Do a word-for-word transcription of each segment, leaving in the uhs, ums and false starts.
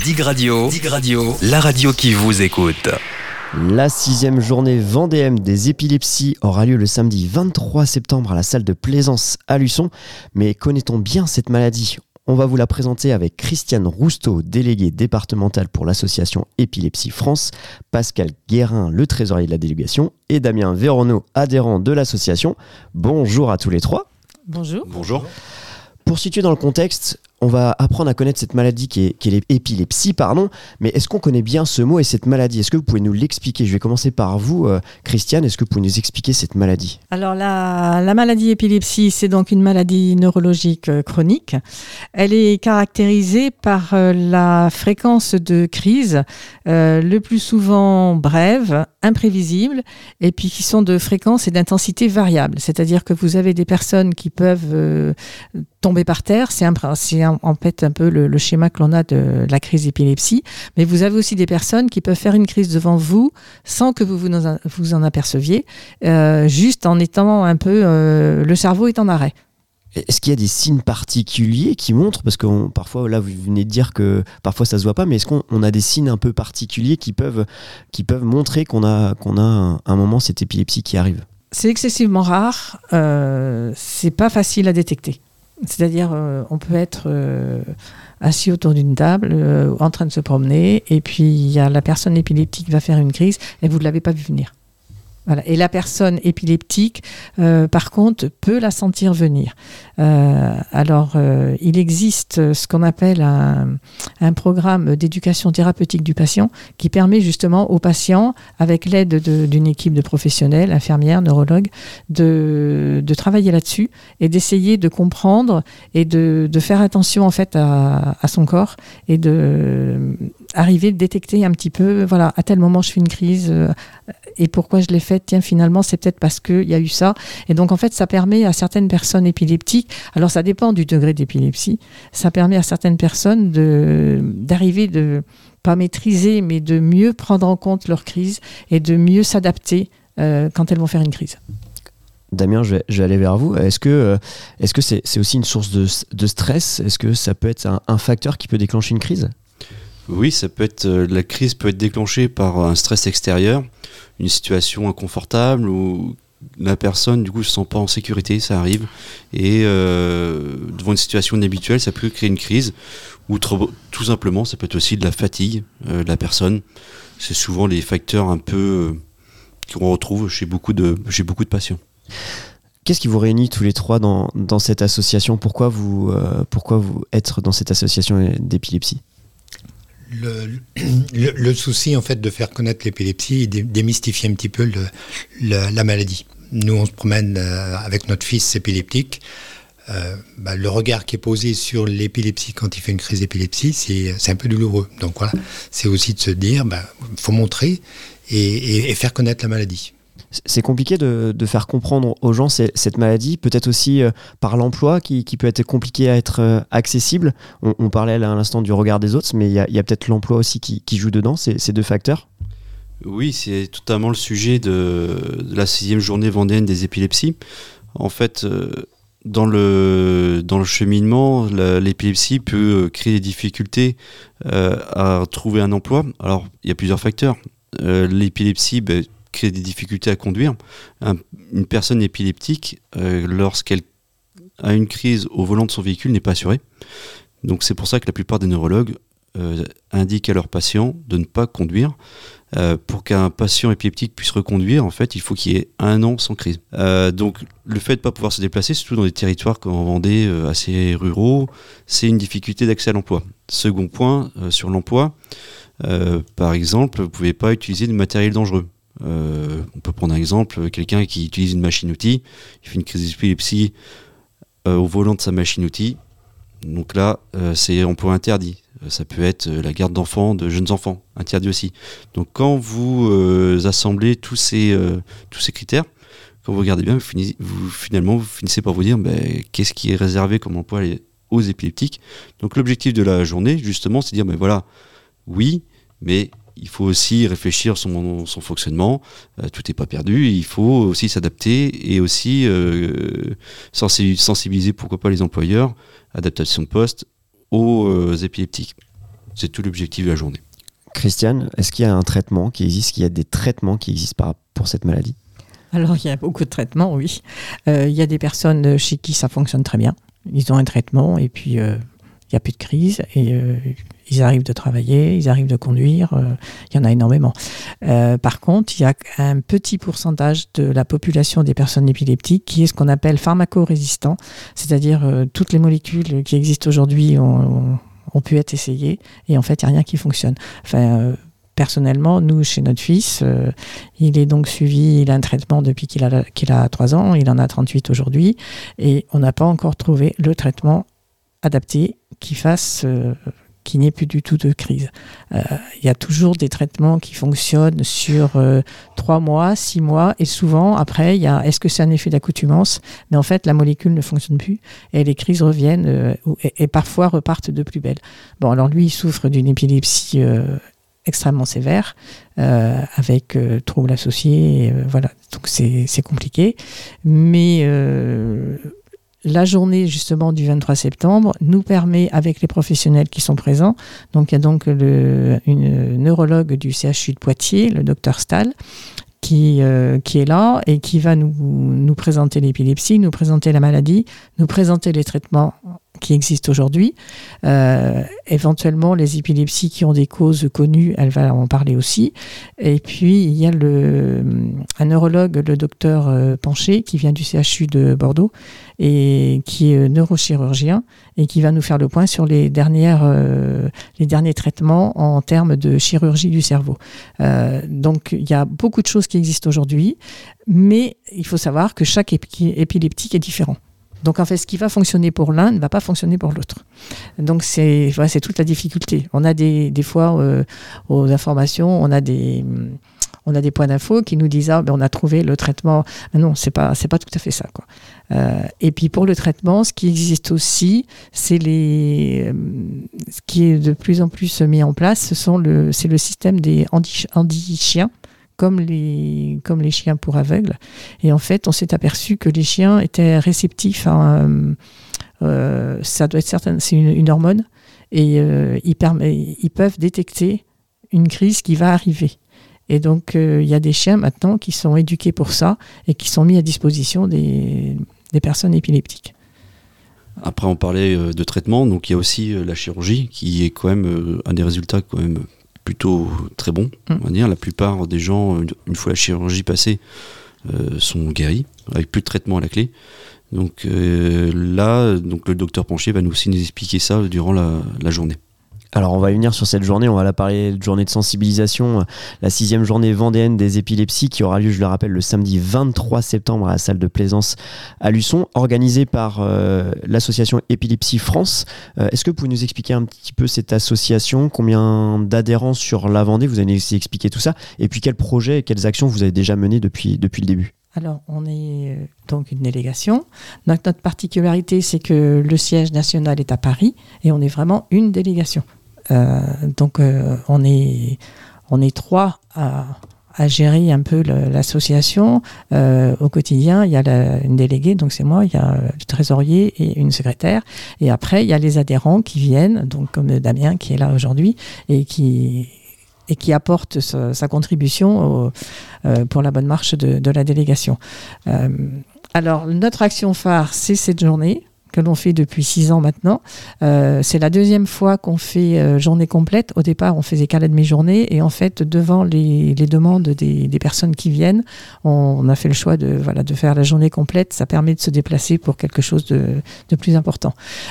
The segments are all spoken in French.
Dig Radio, Dig Radio, la radio qui vous écoute. La sixième journée vendéenne des épilepsies aura lieu le samedi vingt-trois septembre à la salle de Plaisance à Luçon. Mais connaît-on bien cette maladie ? On va vous la présenter avec Christiane Rousteau, déléguée départementale pour l'association Épilepsie France, Pascal Guérin, le trésorier de la délégation, et Damien Véronneau, adhérent de l'association. Bonjour à tous les trois. Bonjour. Bonjour. Pour situer dans le contexte, on va apprendre à connaître cette maladie qui est, qui est l'épilepsie, pardon. Mais est-ce qu'on connaît bien ce mot et cette maladie ? Est-ce que vous pouvez nous l'expliquer ? Je vais commencer par vous, euh, Christiane. Est-ce que vous pouvez nous expliquer cette maladie ? Alors la, la maladie épilepsie, c'est donc une maladie neurologique euh, chronique. Elle est caractérisée par euh, la fréquence de crise, euh, le plus souvent brève, imprévisible, et puis qui sont de fréquence et d'intensité variables. C'est-à-dire que vous avez des personnes qui peuvent euh, tomber par terre. C'est, un, c'est un, en fait un peu le, le schéma que l'on a de la crise d'épilepsie. Mais vous avez aussi des personnes qui peuvent faire une crise devant vous sans que vous vous en, vous en aperceviez, euh, juste en étant un peu... Euh, le cerveau est en arrêt. Est-ce qu'il y a des signes particuliers qui montrent, parce que on, parfois, là, vous venez de dire que parfois ça se voit pas, mais est-ce qu'on on a des signes un peu particuliers qui peuvent, qui peuvent montrer qu'on a, qu'on a un, un moment cette épilepsie qui arrive ? C'est excessivement rare, euh, c'est pas facile à détecter. C'est-à-dire, euh, on peut être euh, assis autour d'une table, euh, en train de se promener, et puis il y a la personne épileptique qui va faire une crise, et vous ne l'avez pas vu venir. Voilà. Et la personne épileptique, euh, par contre, peut la sentir venir. Euh, alors, euh, il existe ce qu'on appelle un, un programme d'éducation thérapeutique du patient qui permet justement aux patients, avec l'aide de, d'une équipe de professionnels, infirmières, neurologues, de, de travailler là-dessus et d'essayer de comprendre et de, de faire attention en fait à, à son corps et de arriver à détecter un petit peu, voilà, à tel moment je fais une crise euh, et pourquoi je l'ai faite, tiens finalement c'est peut-être parce qu'il y a eu ça. Et donc en fait ça permet à certaines personnes épileptiques, alors ça dépend du degré d'épilepsie, ça permet à certaines personnes de, d'arriver de, pas maîtriser, mais de mieux prendre en compte leur crise et de mieux s'adapter euh, quand elles vont faire une crise. Damien, je vais, je vais aller vers vous. Est-ce que, euh, est-ce que c'est, c'est aussi une source de, de stress ? Est-ce que ça peut être un, un facteur qui peut déclencher une crise ? Oui, ça peut être, euh, la crise peut être déclenchée par un stress extérieur, une situation inconfortable où la personne du coup se sent pas en sécurité, ça arrive, et euh, devant une situation inhabituelle, ça peut créer une crise, ou trop, tout simplement, ça peut être aussi de la fatigue euh, de la personne. C'est souvent les facteurs un peu euh, qu'on retrouve chez beaucoup de, chez beaucoup de patients. Qu'est-ce qui vous réunit tous les trois dans, dans cette association ? Pourquoi vous, euh, pourquoi vous être dans cette association d'épilepsie ? Le, le, le souci en fait de faire connaître l'épilepsie et de démystifier un petit peu le, le, la maladie. Nous on se promène euh, avec notre fils épileptique. Euh, bah, le regard qui est posé sur l'épilepsie quand il fait une crise d'épilepsie, c'est, c'est un peu douloureux. Donc voilà, c'est aussi de se dire, bah, faut montrer et, et, et faire connaître la maladie. C'est compliqué de, de faire comprendre aux gens cette, cette maladie, peut-être aussi euh, par l'emploi qui, qui peut être compliqué à être euh, accessible. On, on parlait là à l'instant du regard des autres, mais il y a, y a peut-être l'emploi aussi qui, qui joue dedans, ces, ces deux facteurs. Oui, c'est totalement le sujet de, de la sixième journée vendéenne des épilepsies. En fait, euh, dans, le, dans le cheminement, la, l'épilepsie peut créer des difficultés euh, à trouver un emploi. Alors, il y a plusieurs facteurs. Euh, l'épilepsie, ben, crée des difficultés à conduire. Un, une personne épileptique, euh, lorsqu'elle a une crise au volant de son véhicule, n'est pas assurée. Donc c'est pour ça que la plupart des neurologues euh, indiquent à leurs patients de ne pas conduire. Euh, pour qu'un patient épileptique puisse reconduire, en fait, il faut qu'il y ait un an sans crise. Euh, donc le fait de ne pas pouvoir se déplacer, surtout dans des territoires comme en Vendée, euh, assez ruraux, c'est une difficulté d'accès à l'emploi. Second point, euh, sur l'emploi, euh, par exemple, vous ne pouvez pas utiliser de matériel dangereux. Euh, on peut prendre un exemple, quelqu'un qui utilise une machine-outil, il fait une crise d'épilepsie euh, au volant de sa machine-outil, donc là euh, c'est emploi interdit. Euh, ça peut être euh, la garde d'enfants, de jeunes enfants, interdit aussi. Donc quand vous euh, assemblez tous ces, euh, tous ces critères, quand vous regardez bien, vous finissez, vous, finalement vous finissez par vous dire bah, qu'est-ce qui est réservé comme emploi aux épileptiques. Donc l'objectif de la journée justement c'est de dire bah, voilà, oui, mais il faut aussi réfléchir son, son fonctionnement, euh, tout n'est pas perdu, il faut aussi s'adapter et aussi euh, sensibiliser pourquoi pas les employeurs, adaptation de poste aux euh, épileptiques. C'est tout l'objectif de la journée. Christiane, est-ce qu'il y a un traitement qui existe, qu'il y a des traitements qui existent par, pour cette maladie ? Alors, il y a beaucoup de traitements, oui. Euh, il y a des personnes chez qui ça fonctionne très bien. Ils ont un traitement et puis euh, il n'y a plus de crise et euh, ils arrivent de travailler, ils arrivent de conduire. Euh, il y en a énormément. Euh, par contre, il y a un petit pourcentage de la population des personnes épileptiques qui est ce qu'on appelle pharmacorésistant, c'est-à-dire euh, toutes les molécules qui existent aujourd'hui ont, ont, ont pu être essayées et en fait, il n'y a rien qui fonctionne. Enfin, euh, personnellement, nous, chez notre fils, euh, il est donc suivi, il a un traitement depuis qu'il a, qu'il a trois ans, il en a trente-huit aujourd'hui, et on n'a pas encore trouvé le traitement adapté qui fasse, euh, qu'il n'y ait plus du tout de crise. Il euh, y a toujours des traitements qui fonctionnent sur euh, trois mois, six mois, et souvent, après, il y a, est-ce que c'est un effet d'accoutumance ? Mais en fait, la molécule ne fonctionne plus, et les crises reviennent, euh, et, et parfois repartent de plus belle. Bon, alors lui, il souffre d'une épilepsie euh, extrêmement sévère, euh, avec euh, troubles associés, et, euh, voilà, donc c'est, c'est compliqué. Mais euh, la journée justement du vingt-trois septembre nous permet, avec les professionnels qui sont présents, donc il y a donc le, une neurologue du C H U de Poitiers, le docteur Stahl, qui, euh, qui est là et qui va nous, nous présenter l'épilepsie, nous présenter la maladie, nous présenter les traitements qui existent aujourd'hui. Euh, éventuellement, les épilepsies qui ont des causes connues, elle va en parler aussi. Et puis, il y a le, un neurologue, le docteur Pancher, qui vient du C H U de Bordeaux et qui est neurochirurgien et qui va nous faire le point sur les, dernières, euh, les derniers traitements en termes de chirurgie du cerveau. Euh, donc, il y a beaucoup de choses qui existent aujourd'hui, mais il faut savoir que chaque épi- épileptique est différent. Donc, en fait, ce qui va fonctionner pour l'un ne va pas fonctionner pour l'autre. Donc, c'est, voilà, c'est toute la difficulté. On a des, des fois, euh, aux informations, on a des, on a des points d'info qui nous disent « Ah, ben, on a trouvé le traitement. » Mais non, c'est pas, c'est pas tout à fait ça, quoi. Euh, et puis, pour le traitement, ce qui existe aussi, c'est les, euh, ce qui est de plus en plus mis en place, ce sont le, c'est le système des handi, handi-chiens. Comme les, comme les chiens pour aveugles. Et en fait, on s'est aperçu que les chiens étaient réceptifs à... Euh, euh, ça doit être certain, c'est une, une hormone. Et euh, ils, permet, ils peuvent détecter une crise qui va arriver. Et donc, il euh, y a des chiens maintenant qui sont éduqués pour ça et qui sont mis à disposition des, des personnes épileptiques. Après, on parlait euh, de traitement. Donc, il y a aussi euh, la chirurgie qui est quand même euh, un des résultats quand même plutôt très bon, on va dire. La plupart des gens, une fois la chirurgie passée, euh, sont guéris, avec plus de traitement à la clé. Donc euh, là, donc le docteur Pancher va nous aussi nous expliquer ça durant la, la journée. Alors on va y venir sur cette journée, on va la parler de journée de sensibilisation, la sixième journée vendéenne des épilepsies qui aura lieu, je le rappelle, le samedi vingt-trois septembre à la salle de Plaisance à Luçon, organisée par euh, l'association Épilepsie France. Euh, est-ce que vous pouvez nous expliquer un petit peu cette association, combien d'adhérents sur la Vendée, vous allez nous expliquer tout ça, et puis quels projets et quelles actions vous avez déjà menées depuis, depuis le début? Alors, on est donc une délégation. Donc, notre particularité, c'est que le siège national est à Paris et on est vraiment une délégation. Euh, donc, euh, on est, on est trois à, à gérer un peu le, l'association. Euh, au quotidien, il y a la, une déléguée, donc c'est moi, il y a le trésorier et une secrétaire. Et après, il y a les adhérents qui viennent, donc comme Damien qui est là aujourd'hui et qui... et qui apporte sa, sa contribution au, euh, pour la bonne marche de, de la délégation. Euh, alors, notre action phare, c'est cette journée que l'on fait depuis six ans maintenant. Euh, c'est la deuxième fois qu'on fait euh, journée complète. Au départ, on faisait qu'à la demi-journée et en fait, devant les, les demandes des, des personnes qui viennent, on, on a fait le choix de, voilà, de faire la journée complète. Ça permet de se déplacer pour quelque chose de, de plus important.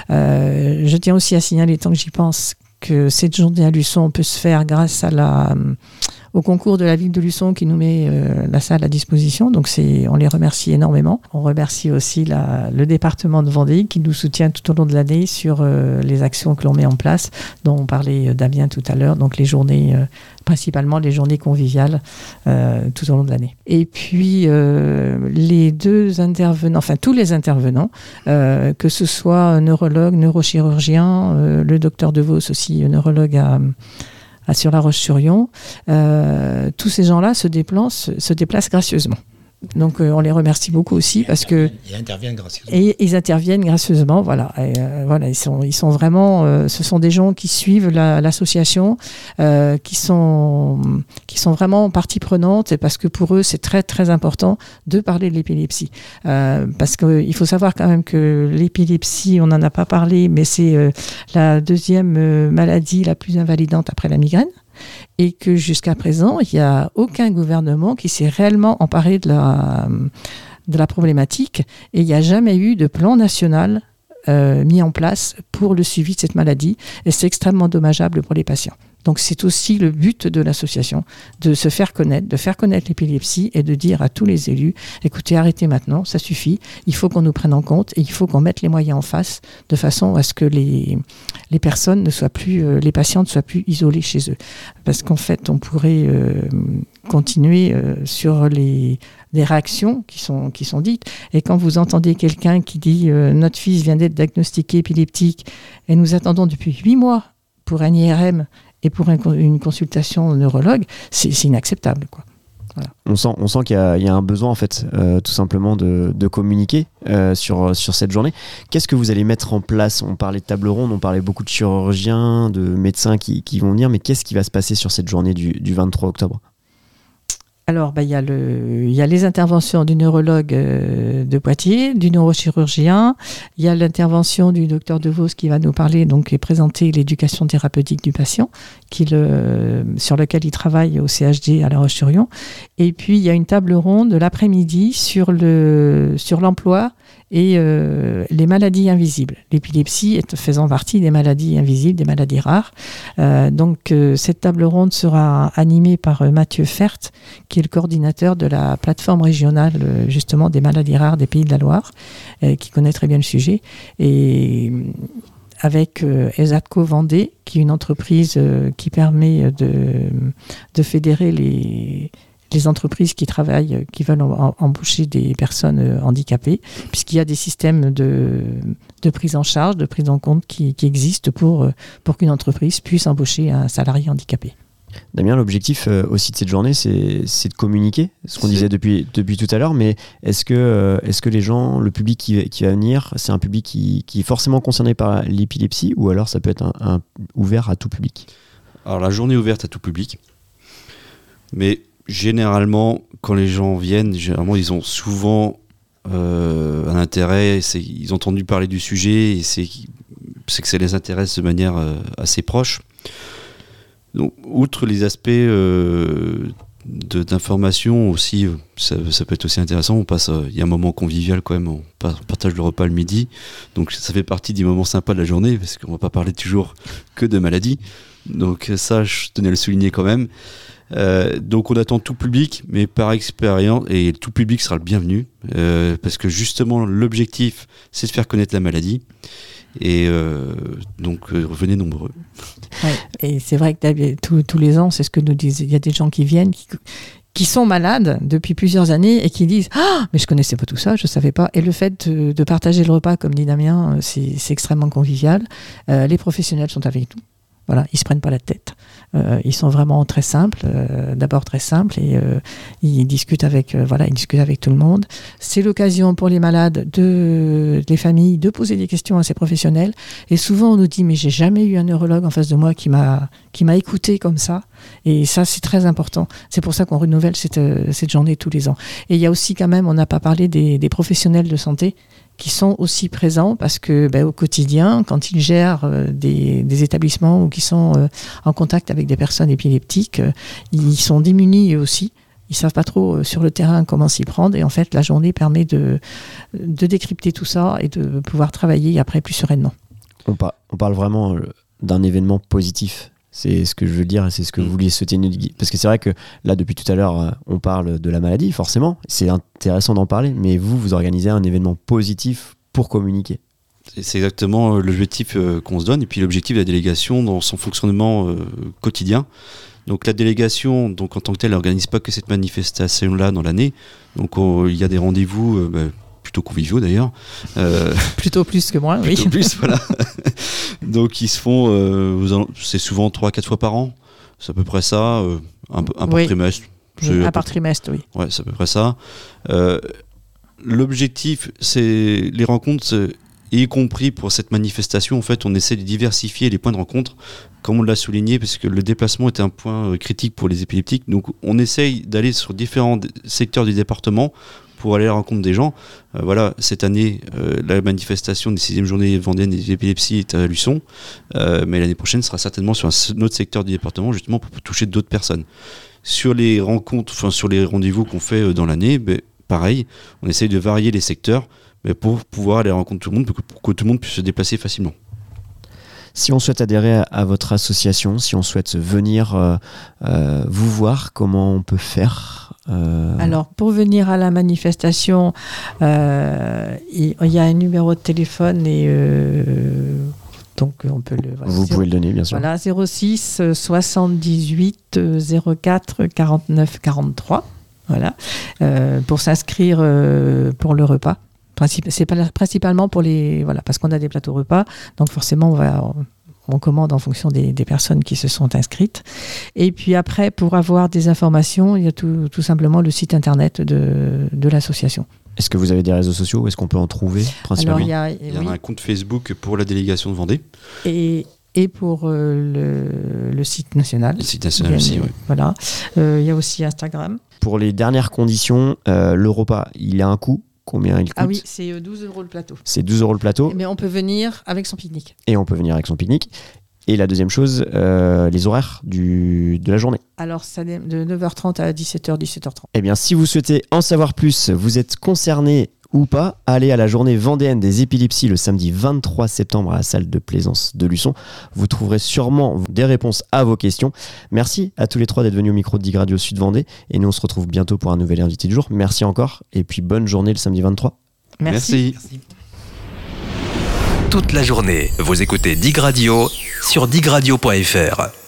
Euh, je tiens aussi à signaler, tant que j'y pense, que cette journée à Luçon peut se faire grâce à la, au concours de la ville de Luçon qui nous met euh, la salle à disposition. Donc c'est, on les remercie énormément. On remercie aussi la, le département de Vendée qui nous soutient tout au long de l'année sur euh, les actions que l'on met en place, dont on parlait Damien tout à l'heure, donc les journées, euh, principalement les journées conviviales euh, tout au long de l'année. Et puis euh, les deux intervenants, enfin tous les intervenants, euh, que ce soit neurologue, neurochirurgien, euh, le docteur DeVos aussi, neurologue à... À Sur-la-Roche-sur-Yon, euh, tous ces gens-là se déplacent, se déplacent gracieusement. Donc euh, on les remercie beaucoup aussi et parce que ils interviennent gracieusement. et ils interviennent gracieusement, voilà. Et, euh, voilà, ils sont, ils sont vraiment, euh, ce sont des gens qui suivent la, l'association, euh, qui sont, qui sont vraiment partie prenante, et parce que pour eux c'est très très important de parler de l'épilepsie, euh, parce que il faut savoir quand même que l'épilepsie, on n'en a pas parlé, mais c'est euh, la deuxième euh, maladie la plus invalidante après la migraine. Et que jusqu'à présent, il n'y a aucun gouvernement qui s'est réellement emparé de la, de la problématique, et il n'y a jamais eu de plan national euh, mis en place pour le suivi de cette maladie, et c'est extrêmement dommageable pour les patients. Donc c'est aussi le but de l'association, de se faire connaître, de faire connaître l'épilepsie et de dire à tous les élus, écoutez, arrêtez maintenant, ça suffit, il faut qu'on nous prenne en compte et il faut qu'on mette les moyens en face de façon à ce que les, les personnes ne soient plus, euh, les patients ne soient plus isolés chez eux. Parce qu'en fait, on pourrait euh, continuer euh, sur les, les réactions qui sont, qui sont dites. Et quand vous entendez quelqu'un qui dit euh, notre fils vient d'être diagnostiqué épileptique et nous attendons depuis huit mois pour un I R M et pour un, une consultation neurologue, c'est, c'est inacceptable, quoi. Voilà. On sent, on sent qu'il y a, il y a un besoin en fait, euh, tout simplement de, de communiquer euh, sur, sur cette journée. Qu'est-ce que vous allez mettre en place ? On parlait de table ronde, on parlait beaucoup de chirurgiens, de médecins qui, qui vont venir, mais qu'est-ce qui va se passer sur cette journée du, du vingt-trois octobre ? Alors, bah, il y a le, il y a les interventions du neurologue euh, de Poitiers, du neurochirurgien. Il y a l'intervention du docteur Devos qui va nous parler, donc, et présenter l'éducation thérapeutique du patient, qui le, sur lequel il travaille au C H D à La Roche-sur-Yon. Et puis, il y a une table ronde l'après-midi sur le, sur l'emploi et euh, les maladies invisibles. L'épilepsie est faisant partie des maladies invisibles, des maladies rares. Euh, donc, euh, cette table ronde sera animée par euh, Mathieu Fert, qui est le coordinateur de la plateforme régionale euh, justement des maladies rares des Pays de la Loire, euh, qui connaît très bien le sujet. Et avec euh, Esatco Vendée, qui est une entreprise euh, qui permet de, de fédérer les... les entreprises qui travaillent, qui veulent em- embaucher des personnes euh, handicapées, puisqu'il y a des systèmes de, de prise en charge, de prise en compte qui, qui existent pour, euh, pour qu'une entreprise puisse embaucher un salarié handicapé. Damien, l'objectif euh, aussi de cette journée, c'est, c'est de communiquer, ce qu'on C'est... disait depuis, depuis tout à l'heure, mais est-ce que, euh, est-ce que les gens, le public qui, qui va venir, c'est un public qui, qui est forcément concerné par l'épilepsie, ou alors ça peut être un, un, ouvert à tout public ? Alors la journée est ouverte à tout public, mais généralement, quand les gens viennent, généralement, ils ont souvent euh, un intérêt, c'est, ils ont entendu parler du sujet, et c'est, c'est que ça les intéresse de manière euh, assez proche. Donc, outre les aspects euh, de, d'information aussi, ça, ça peut être aussi intéressant. On passe, il y a un moment convivial quand même, on partage le repas le midi, donc ça fait partie des moments sympas de la journée, parce qu'on va pas parler toujours que de maladies. Donc ça, je tenais à le souligner quand même. Euh, donc on attend tout public, mais par expérience, et tout public sera le bienvenu, euh, parce que justement l'objectif c'est de faire connaître la maladie, et euh, donc euh, revenez nombreux. Ouais, et c'est vrai que tous, tous les ans, c'est ce que nous disent, il y a des gens qui viennent, qui, qui sont malades depuis plusieurs années et qui disent « Ah, mais je connaissais pas tout ça, je savais pas ». Et le fait de, de partager le repas, comme dit Damien, c'est, c'est extrêmement convivial. Euh, les professionnels sont avec nous. Voilà, ils se prennent pas la tête. Euh, ils sont vraiment très simples, euh, d'abord très simples, et euh, ils discutent avec, euh, voilà, ils discutent avec tout le monde. C'est l'occasion pour les malades, de, les familles, de poser des questions à ces professionnels. Et souvent, on nous dit, mais j'ai jamais eu un neurologue en face de moi qui m'a, qui m'a écouté comme ça. Et ça, c'est très important. C'est pour ça qu'on renouvelle cette, cette journée tous les ans. Et il y a aussi quand même, on n'a pas parlé des, des professionnels de santé qui sont aussi présents, parce que ben, au quotidien, quand ils gèrent euh, des, des établissements ou qui sont euh, en contact avec des personnes épileptiques, euh, ils sont démunis eux aussi. Ils savent pas trop euh, sur le terrain comment s'y prendre, et en fait la journée permet de, de décrypter tout ça et de pouvoir travailler après plus sereinement. On, par, on parle vraiment d'un événement positif. C'est ce que je veux dire, et c'est ce que vous vouliez souhaiter. Parce que c'est vrai que là, depuis tout à l'heure, on parle de la maladie, forcément. C'est intéressant d'en parler, mais vous, vous organisez un événement positif pour communiquer. C'est exactement l'objectif qu'on se donne, et puis l'objectif de la délégation dans son fonctionnement euh, quotidien. Donc la délégation, donc en tant que telle, n'organise pas que cette manifestation-là dans l'année. Donc on, il y a des rendez-vous euh, bah, plutôt conviviaux d'ailleurs. Euh, plutôt plus que moi, plutôt oui. plus, voilà. Donc ils se font, euh, c'est souvent trois à quatre fois par an. C'est à peu près ça, euh, un, un par oui. trimestre. C'est à à par peu- trimestre, oui. Ouais, c'est à peu près ça. Euh, L'objectif, c'est les rencontres, c'est- y compris pour cette manifestation, en fait, on essaie de diversifier les points de rencontre, comme on l'a souligné, parce que le déplacement était un point euh, critique pour les épileptiques. Donc, on essaye d'aller sur différents d- secteurs du département pour aller à la rencontre des gens. Euh, voilà, cette année, euh, la manifestation des sixième journées vendéennes des épilepsies est à Luçon, euh, mais l'année prochaine sera certainement sur un s- un autre secteur du département, justement pour toucher d'autres personnes. Sur les rencontres, enfin sur les rendez-vous qu'on fait euh, dans l'année, ben, pareil, on essaye de varier les secteurs, mais pour pouvoir aller rencontrer tout le monde, pour que, pour que tout le monde puisse se déplacer facilement. Si on souhaite adhérer à, à votre association, si on souhaite venir euh, euh, vous voir, comment on peut faire euh... Alors, pour venir à la manifestation, euh, il il y a un numéro de téléphone et euh, donc on peut le. voilà, Vous zéro- pouvez le donner, bien sûr. Voilà, zéro six soixante-dix-huit zéro quatre quarante-neuf quarante-trois. Voilà, Euh, pour s'inscrire euh, pour le repas. Principe- C'est pas la- principalement pour les voilà parce qu'on a des plateaux repas, donc forcément on va on commande en fonction des, des personnes qui se sont inscrites. Et puis après, pour avoir des informations, il y a tout, tout simplement le site internet de, de l'association. Est-ce que vous avez des réseaux sociaux où est-ce qu'on peut en trouver Alors principalement? il y a, Il y oui, a un compte Facebook pour la délégation de Vendée, et, et pour euh, le, le site national. le site national Bien, aussi. Ouais. Voilà. Euh, il y a aussi Instagram. Pour les dernières conditions, euh, le repas, il a un coût. Combien il coûte? Ah oui, c'est euh, douze euros le plateau. C'est douze euros le plateau Mais on peut venir avec son pique-nique. et on peut venir avec son pique-nique. Et la deuxième chose, euh, les horaires du, de la journée. Alors, ça dé- de neuf heures trente à dix-sept heures, dix-sept heures trente. Eh bien, si vous souhaitez en savoir plus, vous êtes concerné ou pas, allez à la journée vendéenne des épilepsies le samedi vingt-trois septembre à la salle de plaisance de Luçon. Vous trouverez sûrement des réponses à vos questions. Merci à tous les trois d'être venus au micro de Dig Radio Sud Vendée. Et nous, on se retrouve bientôt pour un nouvel invité du jour. Merci encore. Et puis, bonne journée le samedi vingt-trois. Merci. Merci. Toute la journée, vous écoutez Dig Radio sur digradio point f r.